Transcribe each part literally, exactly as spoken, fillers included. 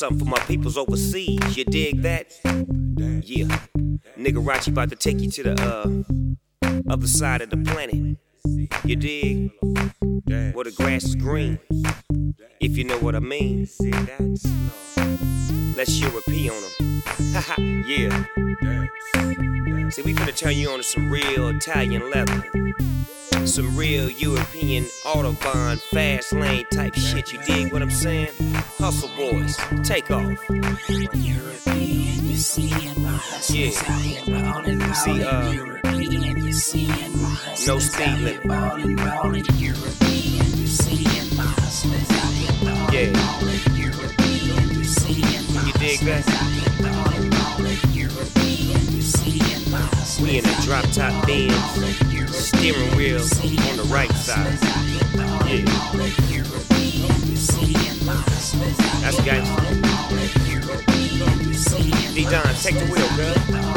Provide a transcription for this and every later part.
something for my peoples overseas. You dig that? Yeah. Nigga Rachi about to take you to the uh other side of the planet. You dig? Where the grass is green. If you know what I mean. Let's European on them. Haha, yeah. See, we finna turn you on to some real Italian leather. Some real European Autobahn, fast lane type shit. You dig what I'm saying? Hustle boys, take off. Yeah. See, uh, no speed limit. Yeah. You dig that? We in a drop top Benz, steering wheel on the right side. Yeah. That's gangsta. D-Don, take the wheel, girl.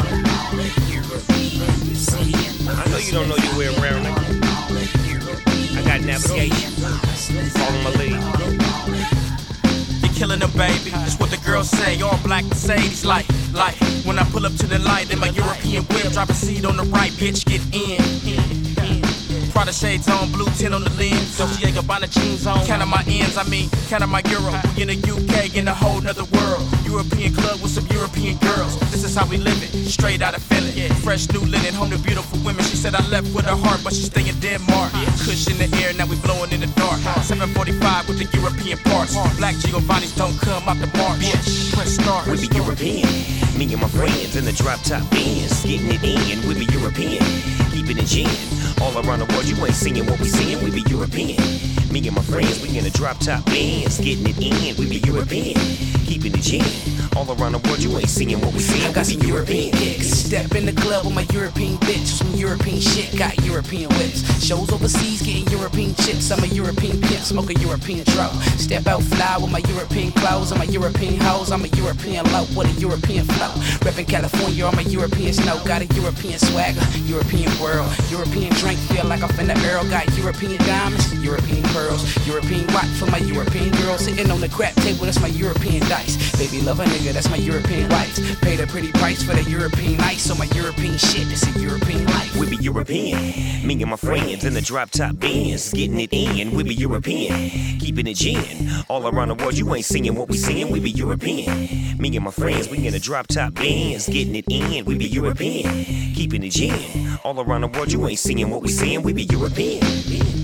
I know you don't know your way around, nigga. I got navigation. Follow my lead. Killing them, baby. That's what the girls say. All black Mercedes, like, like. When I pull up to the light in my European whip, drop a seat on the right, bitch, get in. Prada shades on, blue tint on the lens. Dolce and Gabbana jeans on. Counting my ends, I mean, counting my euro. We in the U K, in a whole nother world. European club with some European girls. This is how we live it, straight out of Philly. Fresh new linen, home to beautiful women. She said I left with her heart, but she stay in Denmark. Kush in the air, now we blowing in the dark. seven forty-five with the European parts. Black Giovanni's don't come out the bar. Bitch, press start. We be European. Me and my friends in the drop top Benz, getting it in. We be European, keeping it gin. All around the world, you ain't singing what we singing. We be European. Me and my friends, we in the drop top Benz, getting it in. We be European, keeping it gin. All around the world, you ain't singing what we singing. I got some European kicks. Step in the club with my European bitch. Some European shit, got European whips. Shows overseas, getting European chips. I'm a European pimp, smoke a European drought. Step out fly with my European clothes. I'm a European hoes, I'm a European low with a European flow. Reppin' California, I'm a European snow. Got a European swagger, European world. European drink, feel like I'm finna Earl. Got European diamonds, European pearls. European watch for my European girl. Sitting on the crap table, that's my European dice. Baby love a nigga, that's my European wife. Paid a pretty price for the European ice. On my European shit, it's a European life. We be European, me and my friends in the drop top Benz, getting it in. We be European, keeping it gin. All around the world, you ain't singing what we singing. We be European, me and my friends, we in the drop top Benz, getting it in. We be European, keeping it gin. All around the world, you ain't singing what we singing. We be European.